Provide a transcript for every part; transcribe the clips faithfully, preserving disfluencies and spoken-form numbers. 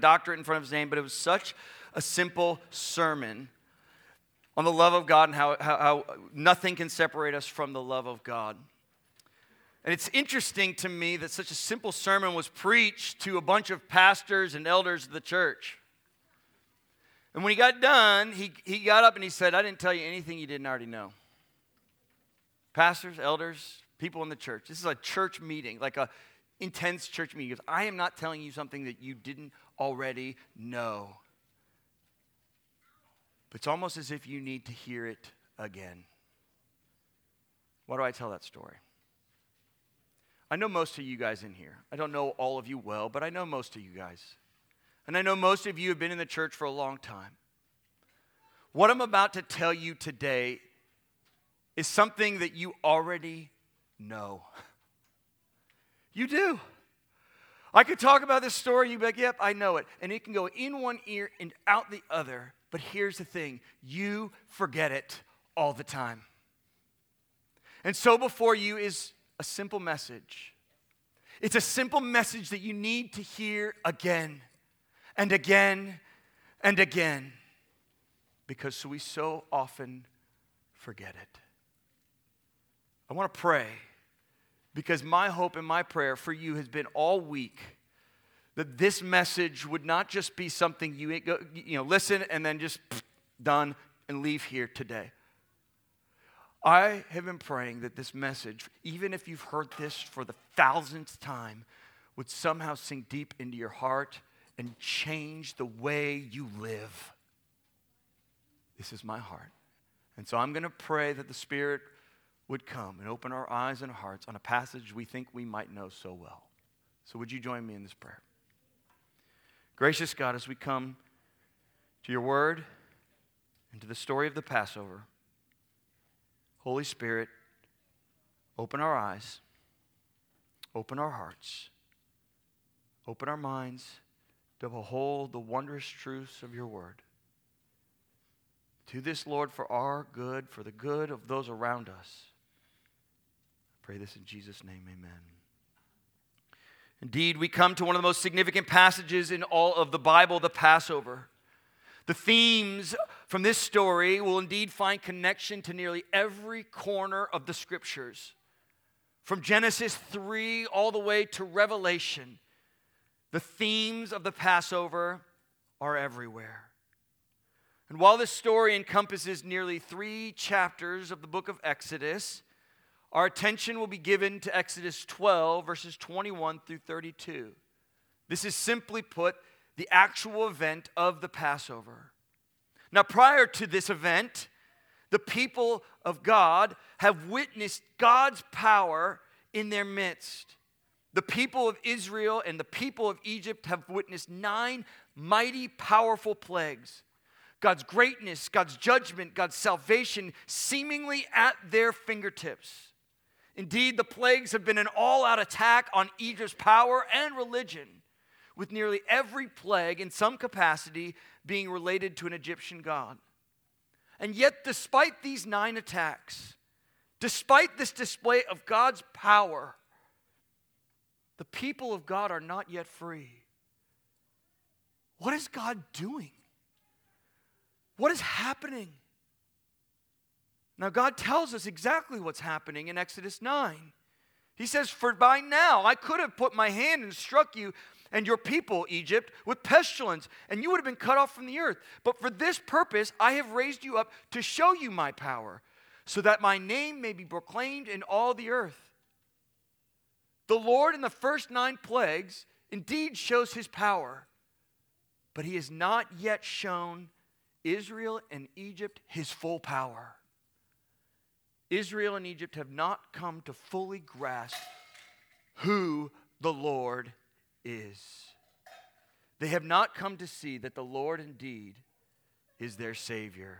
doctorate in front of his name, but it was such a simple sermon on the love of God and how, how, how nothing can separate us from the love of God. And it's interesting to me that such a simple sermon was preached to a bunch of pastors and elders of the church. And when he got done, he, he got up and he said, I didn't tell you anything you didn't already know. Pastors, elders, people in the church. This is a church meeting, like a intense church meeting. He goes, I am not telling you something that you didn't already know. But it's almost as if you need to hear it again. Why do I tell that story? I know most of you guys in here. I don't know all of you well, but I know most of you guys. And I know most of you have been in the church for a long time. What I'm about to tell you today is something that you already know. You do. I could talk about this story, you'd be like, yep, I know it. And it can go in one ear and out the other. But here's the thing, you forget it all the time. And so before you is a simple message. It's a simple message that you need to hear again and again and again because we so often forget it. I want to pray because my hope and my prayer for you has been all week that this message would not just be something you, you know, listen and then just done and leave here today. I have been praying that this message, even if you've heard this for the thousandth time, would somehow sink deep into your heart and change the way you live. This is my heart. And so I'm going to pray that the Spirit would come and open our eyes and hearts on a passage we think we might know so well. So would you join me in this prayer? Gracious God, as we come to your word and to the story of the Passover, Holy Spirit, open our eyes, open our hearts, open our minds to behold the wondrous truths of your word. Do this, Lord, for our good, for the good of those around us. I pray this in Jesus' name, amen. Indeed, we come to one of the most significant passages in all of the Bible, the Passover. The themes from this story will indeed find connection to nearly every corner of the Scriptures. From Genesis three all the way to Revelation, the themes of the Passover are everywhere. And while this story encompasses nearly three chapters of the book of Exodus, our attention will be given to Exodus twelve, verses twenty-one through thirty-two. This is simply put, the actual event of the Passover. Now, prior to this event, the people of God have witnessed God's power in their midst. The people of Israel and the people of Egypt have witnessed nine mighty, powerful plagues. God's greatness, God's judgment, God's salvation seemingly at their fingertips. Indeed, the plagues have been an all-out attack on Egypt's power and religion, with nearly every plague in some capacity being related to an Egyptian god. And yet, despite these nine attacks, despite this display of God's power, the people of God are not yet free. What is God doing? What is happening? Now, God tells us exactly what's happening in Exodus nine. He says, "For by now I could have put my hand and struck you and your people, Egypt, with pestilence, and you would have been cut off from the earth. But for this purpose I have raised you up to show you my power, so that my name may be proclaimed in all the earth." The Lord in the first nine plagues indeed shows his power, but he has not yet shown Israel and Egypt his full power. Israel and Egypt have not come to fully grasp who the Lord is. They have not come to see that the Lord indeed is their Savior.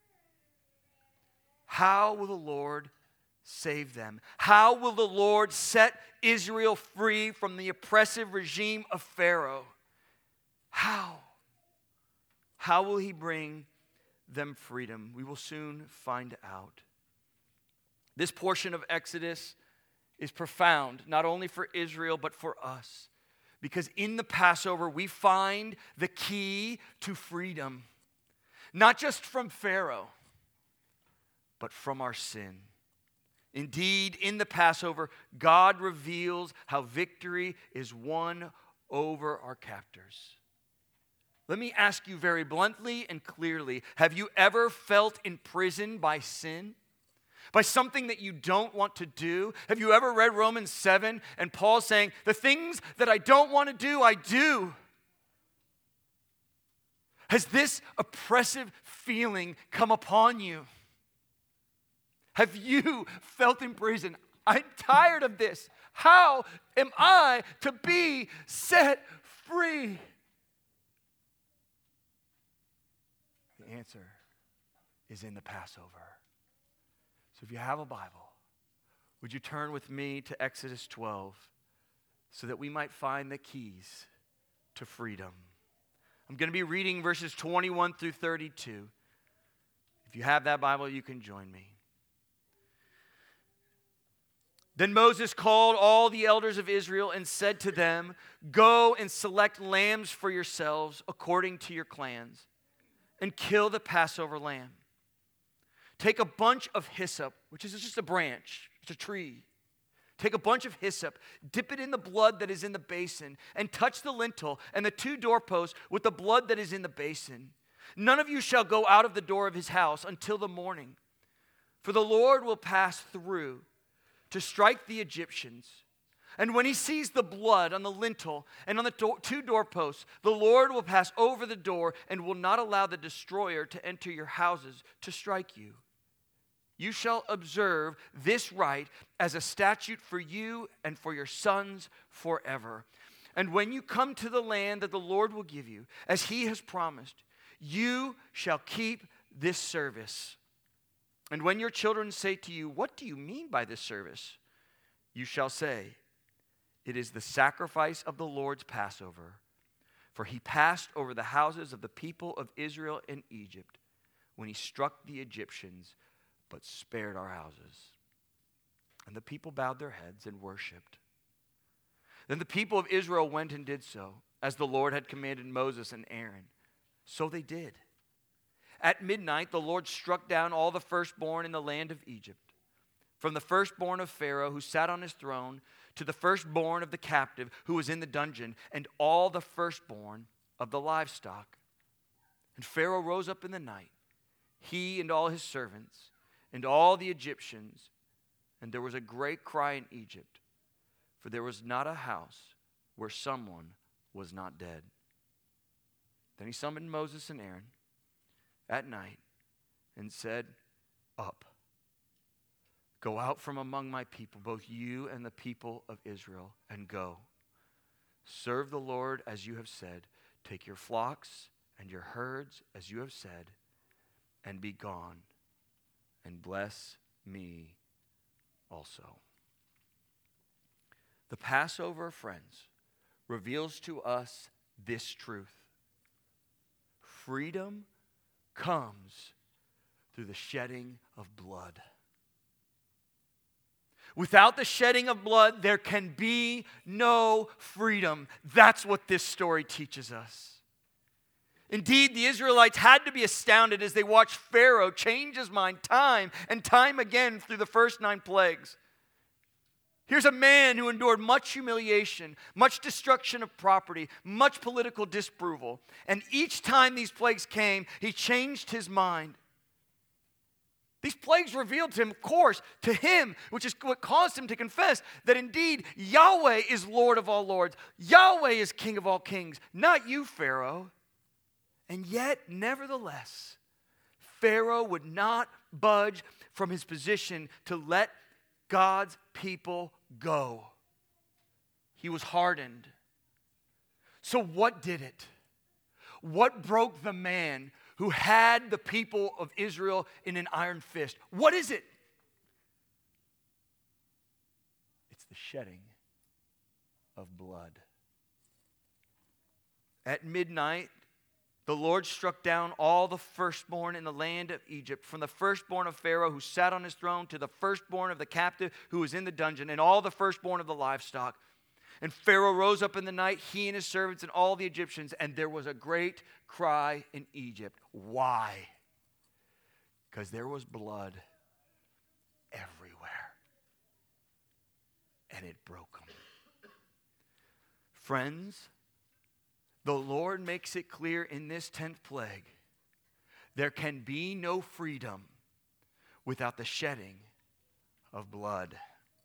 How will the Lord save them? How will the Lord set Israel free from the oppressive regime of Pharaoh? How? How will he bring them freedom? We will soon find out. This portion of Exodus is profound, not only for Israel, but for us, Because in the Passover, we find the key to freedom. Not just from Pharaoh, but from our sin. Indeed, in the Passover, God reveals how victory is won over our captors. Let me ask you very bluntly and clearly, have you ever felt imprisoned by sin? By something that you don't want to do? Have you ever read Romans seven and Paul saying, the things that I don't want to do, I do? Has this oppressive feeling come upon you? Have you felt imprisoned? I'm tired of this. How am I to be set free? The answer is in the Passover. So if you have a Bible, would you turn with me to Exodus twelve so that we might find the keys to freedom? I'm going to be reading verses twenty-one through thirty-two. If you have that Bible, you can join me. Then Moses called all the elders of Israel and said to them, go and select lambs for yourselves according to your clans, and kill the Passover lamb. Take a bunch of hyssop, which is just a branch, it's a tree. Take a bunch of hyssop, dip it in the blood that is in the basin, and touch the lintel and the two doorposts with the blood that is in the basin. None of you shall go out of the door of his house until the morning, for the Lord will pass through to strike the Egyptians. And when he sees the blood on the lintel and on the do- two doorposts, the Lord will pass over the door and will not allow the destroyer to enter your houses to strike you. You shall observe this rite as a statute for you and for your sons forever. And when you come to the land that the Lord will give you, as he has promised, you shall keep this service. And when your children say to you, what do you mean by this service? You shall say, it is the sacrifice of the Lord's Passover. For he passed over the houses of the people of Israel in Egypt when he struck the Egyptians, but spared our houses. And the people bowed their heads and worshipped. Then the people of Israel went and did so, as the Lord had commanded Moses and Aaron. So they did. At midnight, the Lord struck down all the firstborn in the land of Egypt, from the firstborn of Pharaoh who sat on his throne to the firstborn of the captive who was in the dungeon, and all the firstborn of the livestock. And Pharaoh rose up in the night, he and all his servants, and all the Egyptians, and there was a great cry in Egypt, for there was not a house where someone was not dead. Then he summoned Moses and Aaron at night and said, up, go out from among my people, both you and the people of Israel, and go. Serve the Lord as you have said. Take your flocks and your herds as you have said, and be gone, and bless me also. The Passover, friends, reveals to us this truth. Freedom comes through the shedding of blood. Without the shedding of blood, there can be no freedom. That's what this story teaches us. Indeed, the Israelites had to be astounded as they watched Pharaoh change his mind time and time again through the first nine plagues. Here's a man who endured much humiliation, much destruction of property, much political disapproval. And each time these plagues came, he changed his mind. These plagues revealed to him, of course, to him, which is what caused him to confess that indeed Yahweh is Lord of all lords. Yahweh is King of all kings, not you, Pharaoh. And yet, nevertheless, Pharaoh would not budge from his position to let God's people go. He was hardened. So what did it? What broke the man who had the people of Israel in an iron fist? What is it? It's the shedding of blood. At midnight, the Lord struck down all the firstborn in the land of Egypt, from the firstborn of Pharaoh who sat on his throne to the firstborn of the captive who was in the dungeon, and all the firstborn of the livestock. And Pharaoh rose up in the night, he and his servants and all the Egyptians, and there was a great cry in Egypt. Why? Because there was blood everywhere. And it broke them. Friends, the Lord makes it clear in this tenth plague, there can be no freedom without the shedding of blood.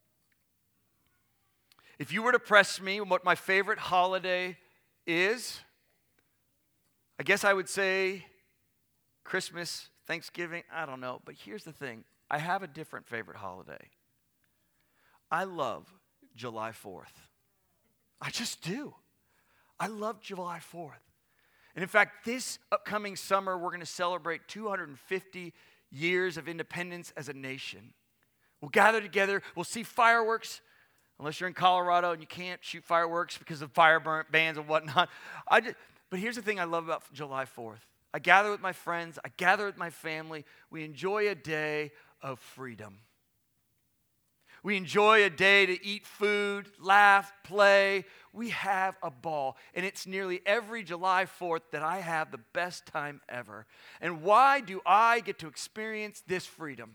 If you were to press me what my favorite holiday is, I guess I would say Christmas, Thanksgiving, I don't know. But here's the thing. I have a different favorite holiday. I love July fourth. I just do. I love July fourth. And in fact, this upcoming summer, we're going to celebrate two hundred fifty years of independence as a nation. We'll gather together. We'll see fireworks. Unless you're in Colorado and you can't shoot fireworks because of fire burn bans and whatnot. I just, but here's the thing I love about July fourth. I gather with my friends. I gather with my family. We enjoy a day of freedom. We enjoy a day to eat food, laugh, play. We have a ball. And it's nearly every July fourth that I have the best time ever. And why do I get to experience this freedom?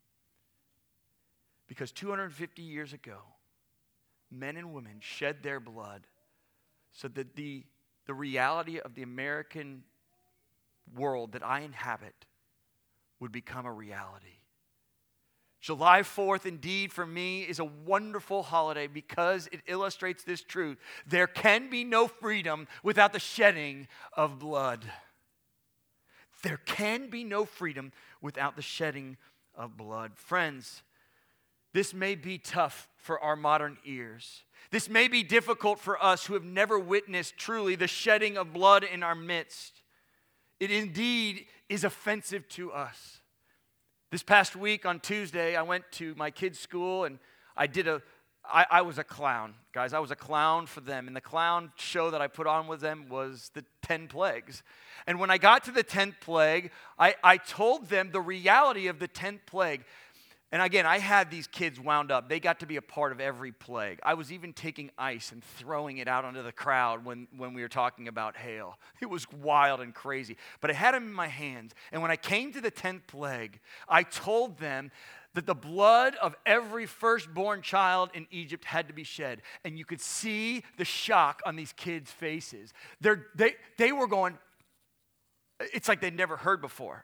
Because two hundred fifty years ago, men and women shed their blood so that the, the reality of the American world that I inhabit would become a reality. July fourth, indeed, for me, is a wonderful holiday because it illustrates this truth. There can be no freedom without the shedding of blood. There can be no freedom without the shedding of blood. Friends, this may be tough for our modern ears. This may be difficult for us who have never witnessed truly the shedding of blood in our midst. It indeed is offensive to us. This past week on Tuesday, I went to my kids' school and I did a, I, I was a clown, guys. I was a clown for them. And the clown show that I put on with them was the ten plagues. And when I got to the tenth plague, I, I told them the reality of the tenth plague. And again, I had these kids wound up. They got to be a part of every plague. I was even taking ice and throwing it out onto the crowd when, when we were talking about hail. It was wild and crazy. But I had them in my hands. And when I came to the tenth plague, I told them that the blood of every firstborn child in Egypt had to be shed. And you could see the shock on these kids' faces. They're, they, they were going, it's like they'd never heard before.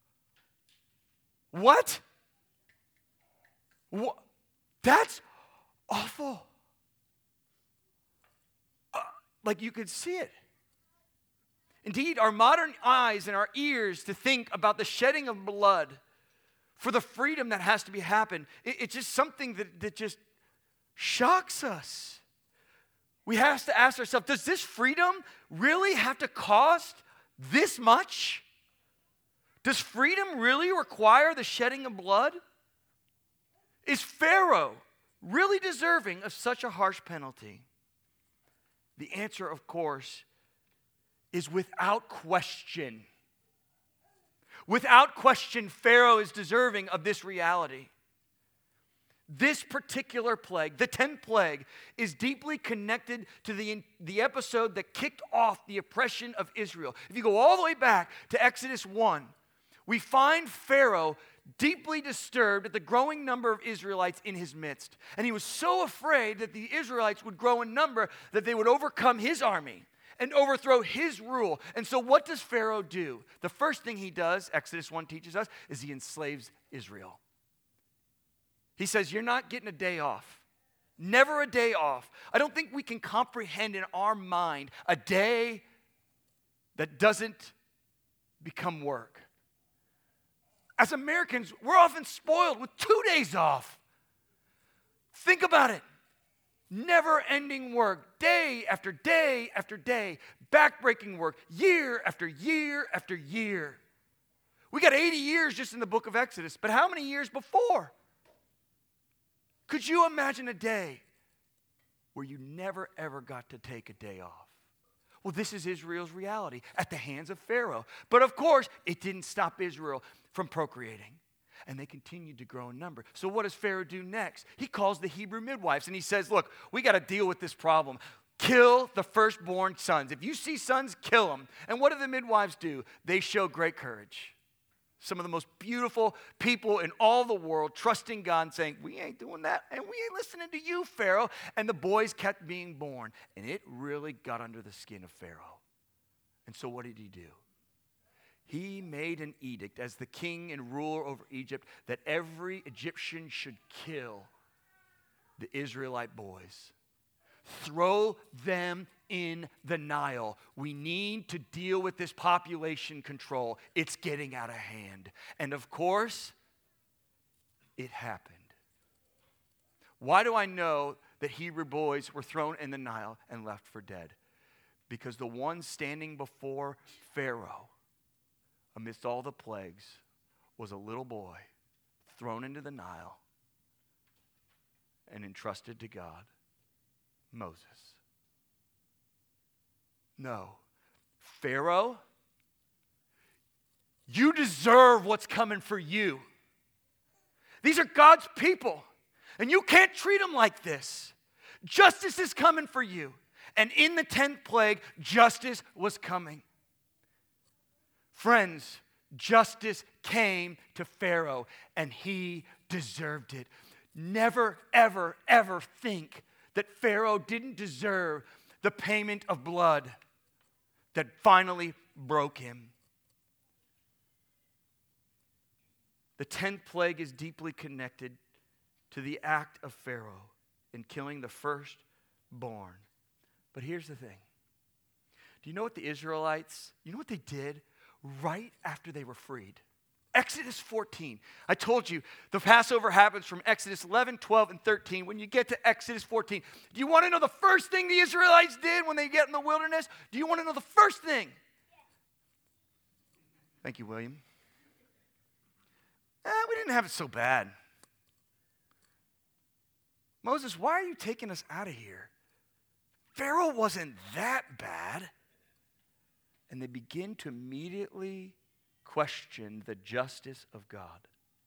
What? What? That's awful. Uh, like you could see it. Indeed, our modern eyes and our ears to think about the shedding of blood for the freedom that has to be happen, it, it's just something that, that just shocks us. We have to ask ourselves, does this freedom really have to cost this much? Does freedom really require the shedding of blood? Is Pharaoh really deserving of such a harsh penalty? The answer, of course, is without question. Without question, Pharaoh is deserving of this reality. This particular plague, the tenth plague, is deeply connected to the, the episode that kicked off the oppression of Israel. If you go all the way back to Exodus one, we find Pharaoh deeply disturbed at the growing number of Israelites in his midst. And he was so afraid that the Israelites would grow in number that they would overcome his army and overthrow his rule. And so what does Pharaoh do? The first thing he does, Exodus one teaches us, is he enslaves Israel. He says, you're not getting a day off. Never a day off. I don't think we can comprehend in our mind a day that doesn't become work. As Americans, we're often spoiled with two days off. Think about it. Never-ending work, day after day after day, back-breaking work, year after year after year. We got eighty years just in the book of Exodus, but how many years before? Could you imagine a day where you never, ever got to take a day off? Well, this is Israel's reality at the hands of Pharaoh. But of course, it didn't stop Israel from procreating. And they continued to grow in number. So what does Pharaoh do next? He calls the Hebrew midwives and he says, look, we got to deal with this problem. Kill the firstborn sons. If you see sons, kill them. And what do the midwives do? They show great courage. Some of the most beautiful people in all the world trusting God and saying, we ain't doing that, and we ain't listening to you, Pharaoh. And the boys kept being born. And it really got under the skin of Pharaoh. And so what did he do? He made an edict as the king and ruler over Egypt that every Egyptian should kill the Israelite boys. Throw them in the Nile. We need to deal with this population control. It's getting out of hand. And of course, it happened. Why do I know that Hebrew boys were thrown in the Nile and left for dead? Because the one standing before Pharaoh, amidst all the plagues, was a little boy thrown into the Nile and entrusted to God. Moses. No. Pharaoh, you deserve what's coming for you. These are God's people, and you can't treat them like this. Justice is coming for you. And in the tenth plague, justice was coming. Friends, justice came to Pharaoh, and he deserved it. Never, ever, ever think that Pharaoh didn't deserve the payment of blood that finally broke him. The tenth plague is deeply connected to the act of Pharaoh in killing the firstborn. But here's the thing. Do you know what the Israelites, you know what they did right after they were freed? Exodus fourteen. I told you the Passover happens from Exodus eleven, twelve, and thirteen. When you get to Exodus fourteen, do you want to know the first thing the Israelites did when they get in the wilderness? Do you want to know the first thing? Thank you, William. Eh, we didn't have it so bad. Moses, why are you taking us out of here? Pharaoh wasn't that bad. And they begin to immediately question the justice of God.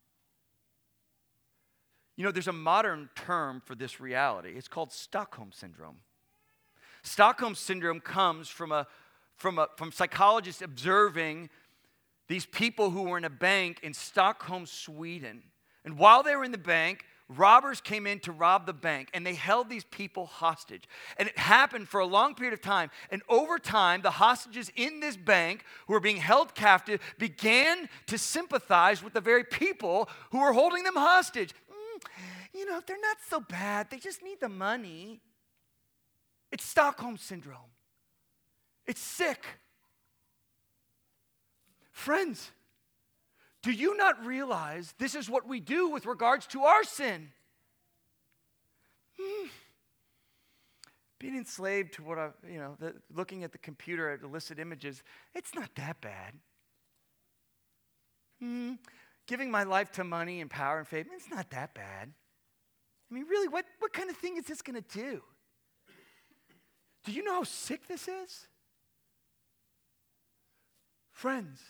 You know, there's a modern term for this reality. It's called Stockholm Syndrome. Stockholm Syndrome comes from a from a from psychologists observing these people who were in a bank in Stockholm, Sweden. And while they were in the bank, robbers came in to rob the bank, and they held these people hostage. And it happened for a long period of time. And over time, the hostages in this bank who were being held captive began to sympathize with the very people who were holding them hostage. Mm, you know, they're not so bad. They just need the money. It's Stockholm Syndrome. It's sick. Friends, do you not realize this is what we do with regards to our sin? Hmm. Being enslaved to what I, you know, the, looking at the computer at illicit images, it's not that bad. Hmm. Giving my life to money and power and fame, it's not that bad. I mean, really, what, what kind of thing is this going to do? Do you know how sick this is? Friends,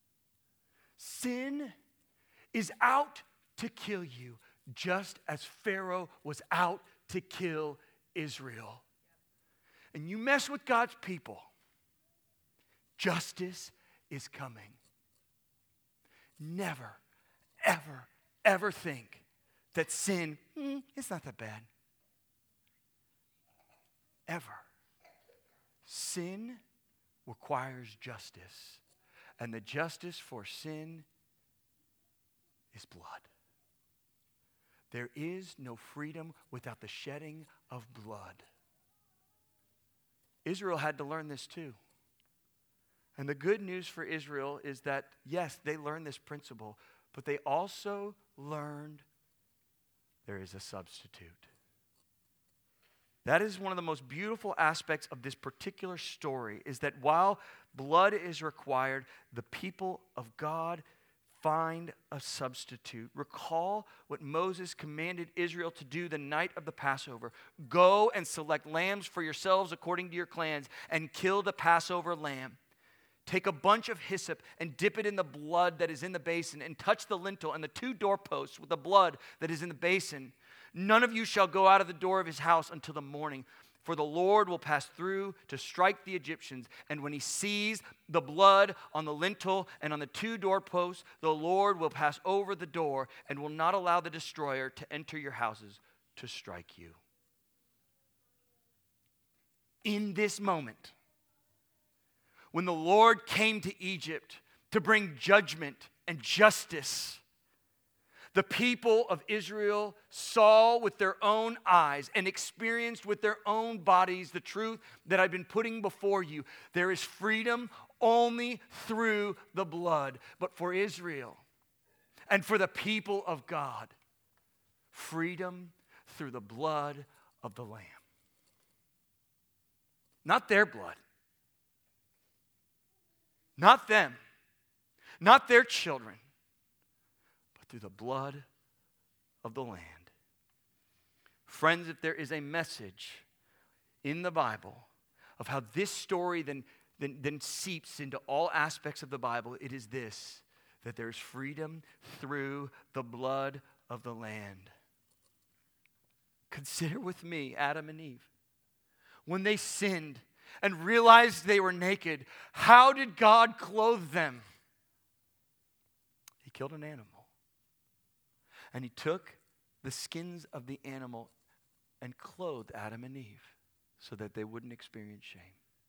sin is out to kill you, just as Pharaoh was out to kill Israel. And you mess with God's people, justice is coming. Never, ever, ever think that sin, mm, it's not that bad. Ever. Sin requires justice. And the justice for sin is blood. There is no freedom without the shedding of blood. Israel had to learn this too. And the good news for Israel is that, yes, they learned this principle, but they also learned there is a substitute. That is one of the most beautiful aspects of this particular story, is that while blood is required, the people of God find a substitute. Recall what Moses commanded Israel to do the night of the Passover. Go and select lambs for yourselves according to your clans and kill the Passover lamb. take a bunch of hyssop and dip it in the blood that is in the basin and touch the lintel and the two doorposts with the blood that is in the basin. None of you shall go out of the door of his house until the morning, for the Lord will pass through to strike the Egyptians. And when he sees the blood on the lintel and on the two doorposts, the Lord will pass over the door and will not allow the destroyer to enter your houses to strike you. In this moment, when the Lord came to Egypt to bring judgment and justice, the people of Israel saw with their own eyes and experienced with their own bodies the truth that I've been putting before you. There is freedom only through the blood. But for Israel and for the people of God, freedom through the blood of the Lamb. Not their blood. Not them, not their children, but through the blood of the land. Friends, if there is a message in the Bible of how this story then, then, then seeps into all aspects of the Bible, it is this, that there's freedom through the blood of the land. Consider with me Adam and Eve. When they sinned and realized they were naked, how did God clothe them? He killed an animal. And he took the skins of the animal and clothed Adam and Eve so that they wouldn't experience shame.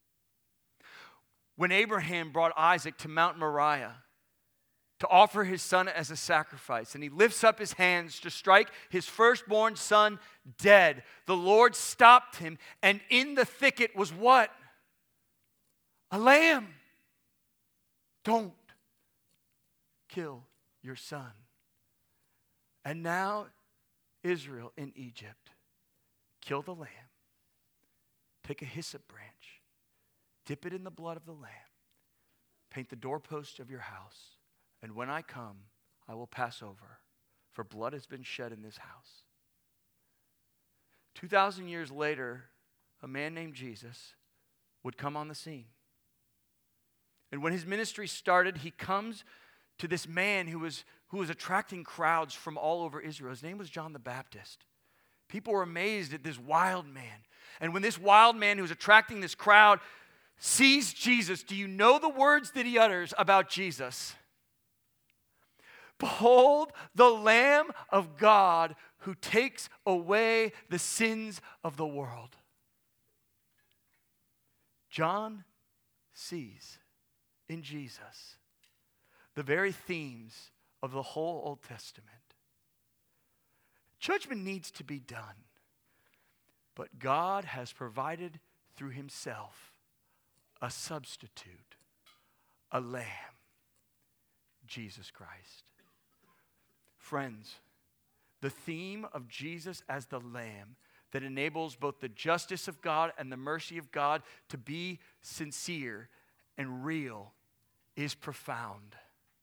When Abraham brought Isaac to Mount Moriah to offer his son as a sacrifice, and he lifts up his hands to strike his firstborn son dead, the Lord stopped him, and in the thicket was what? A lamb. Don't kill your son. And now Israel in Egypt, kill the lamb, take a hyssop branch, dip it in the blood of the lamb, paint the doorpost of your house, and when I come, I will pass over, for blood has been shed in this house. Two thousand years later, a man named Jesus would come on the scene. And when his ministry started, he comes to this man who was, who was attracting crowds from all over Israel. His name was John the Baptist. People were amazed at this wild man. And when this wild man who was attracting this crowd sees Jesus, do you know the words that he utters about Jesus? Behold, the Lamb of God who takes away the sins of the world. John sees in Jesus the very themes of the whole Old Testament. Judgment needs to be done, but God has provided through himself a substitute, a lamb, Jesus Christ. Friends, the theme of Jesus as the Lamb that enables both the justice of God and the mercy of God to be sincere and real is profound.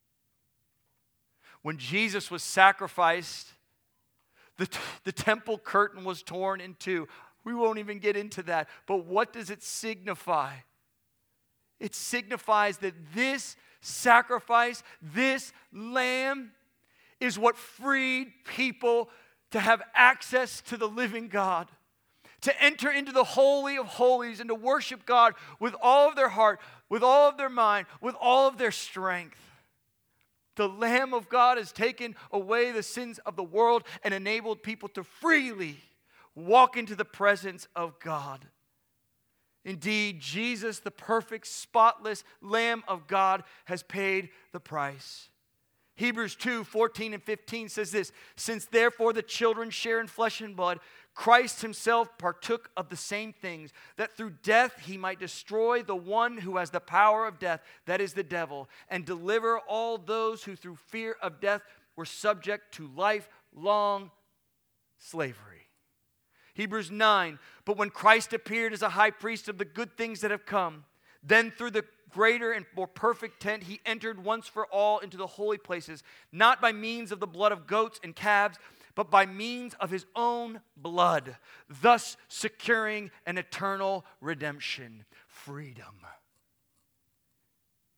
When Jesus was sacrificed, the, t- the temple curtain was torn in two. We won't even get into that. But what does it signify? It signifies that this sacrifice, this lamb, is what freed people to have access to the living God, to enter into the Holy of Holies and to worship God with all of their heart, with all of their mind, with all of their strength. The Lamb of God has taken away the sins of the world and enabled people to freely walk into the presence of God. Indeed, Jesus, the perfect, spotless Lamb of God, has paid the price. Hebrews two, fourteen and fifteen says this, since therefore the children share in flesh and blood, Christ himself partook of the same things, that through death he might destroy the one who has the power of death, that is the devil, and deliver all those who through fear of death were subject to lifelong slavery. Hebrews nine, but when Christ appeared as a high priest of the good things that have come, then through the greater and more perfect tent, he entered once for all into the holy places, not by means of the blood of goats and calves, but by means of his own blood, thus securing an eternal redemption, freedom.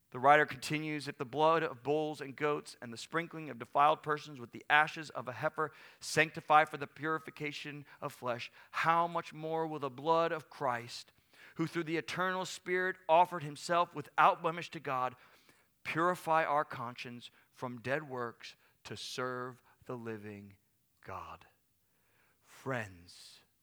The writer continues, if the blood of bulls and goats and the sprinkling of defiled persons with the ashes of a heifer sanctify for the purification of flesh, how much more will the blood of Christ, who through the eternal Spirit offered himself without blemish to God, purify our conscience from dead works to serve the living God. Friends,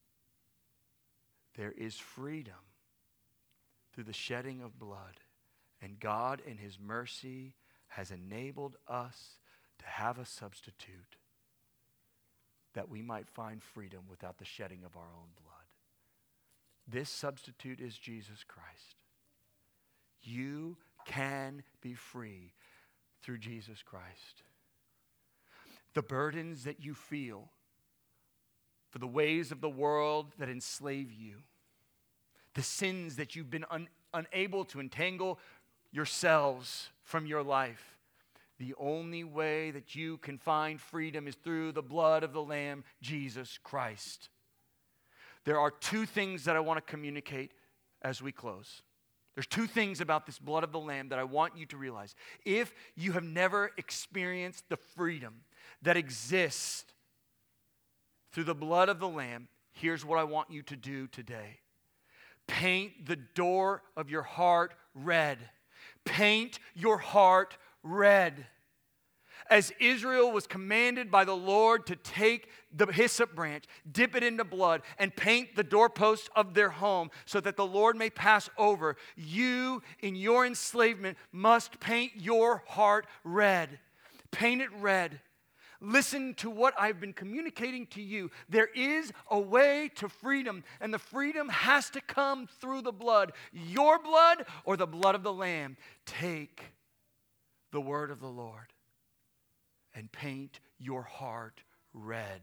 there is freedom through the shedding of blood. And God, in his mercy, has enabled us to have a substitute that we might find freedom without the shedding of our own blood. This substitute is Jesus Christ. You can be free through Jesus Christ. The burdens that you feel for the ways of the world that enslave you, the sins that you've been un- unable to entangle yourselves from your life. The only way that you can find freedom is through the blood of the Lamb, Jesus Christ. There are two things that I want to communicate as we close. There's two things about this blood of the Lamb that I want you to realize. If you have never experienced the freedom that exists through the blood of the Lamb, here's what I want you to do today. Paint the door of your heart red. Paint your heart red. As Israel was commanded by the Lord to take the hyssop branch, dip it into blood, and paint the doorposts of their home so that the Lord may pass over, you in your enslavement must paint your heart red. Paint it red. Listen to what I've been communicating to you. There is a way to freedom, and the freedom has to come through the blood. Your blood or the blood of the Lamb. Take the word of the Lord and paint your heart red.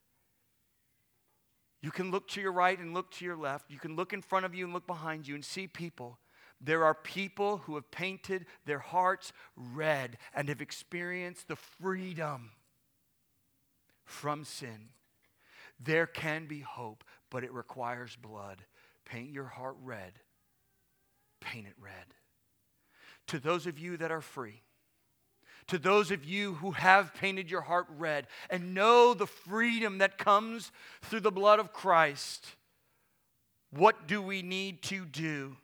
You can look to your right and look to your left. You can look in front of you and look behind you and see people. There are people who have painted their hearts red and have experienced the freedom from sin. There can be hope, but it requires blood. Paint your heart red. Paint it red. To those of you that are free, to those of you who have painted your heart red and know the freedom that comes through the blood of Christ, what do we need to do?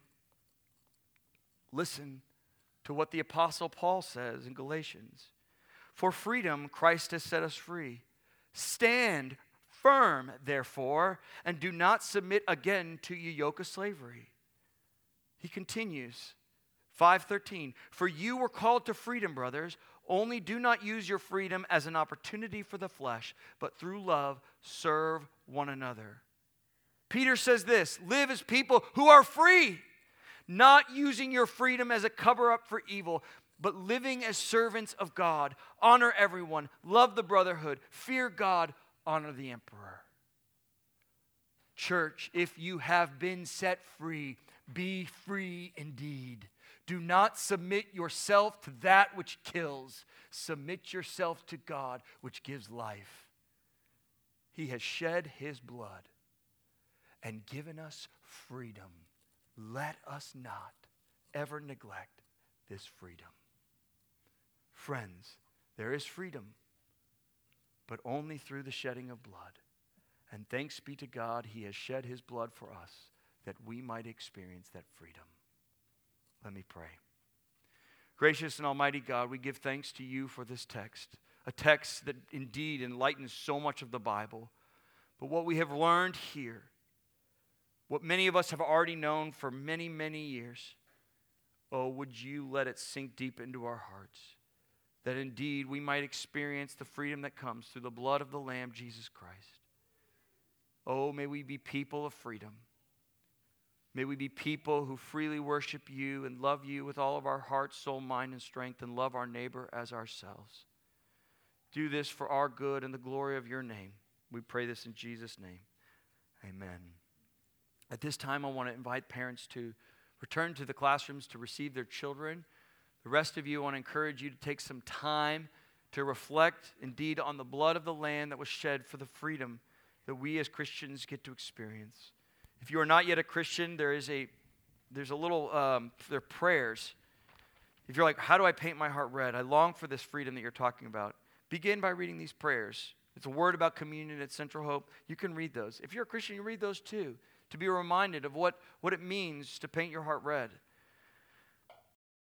Listen to what the Apostle Paul says in Galatians. For freedom, Christ has set us free. Stand firm, therefore, and do not submit again to your yoke of slavery. He continues, five thirteen, for you were called to freedom, brothers, only do not use your freedom as an opportunity for the flesh, but through love serve one another. Peter says this, live as people who are free, not using your freedom as a cover-up for evil, but living as servants of God. Honor everyone, love the brotherhood, fear God, honor the emperor. Church, if you have been set free, be free indeed. Do not submit yourself to that which kills. Submit yourself to God, which gives life. He has shed his blood and given us freedom. Let us not ever neglect this freedom. Friends, there is freedom, but only through the shedding of blood. And thanks be to God, he has shed his blood for us that we might experience that freedom. Let me pray. Gracious and almighty God, we give thanks to you for this text, a text that indeed enlightens so much of the Bible. But what we have learned here, what many of us have already known for many, many years, oh, would you let it sink deep into our hearts, that indeed we might experience the freedom that comes through the blood of the Lamb, Jesus Christ. Oh, may we be people of freedom. May we be people who freely worship you and love you with all of our heart, soul, mind, and strength, and love our neighbor as ourselves. Do this for our good and the glory of your name. We pray this in Jesus' name. Amen. At this time, I want to invite parents to return to the classrooms to receive their children. The rest of you, I want to encourage you to take some time to reflect indeed on the blood of the Lamb that was shed for the freedom that we as Christians get to experience. If you are not yet a Christian, there is a there's a little um, there are prayers If you're like, how do I paint my heart red? I long for this freedom that you're talking about. Begin by reading these prayers. It's a word about communion at Central Hope. You can read those. If you're a Christian, you read those too, to be reminded of what, what it means to paint your heart red.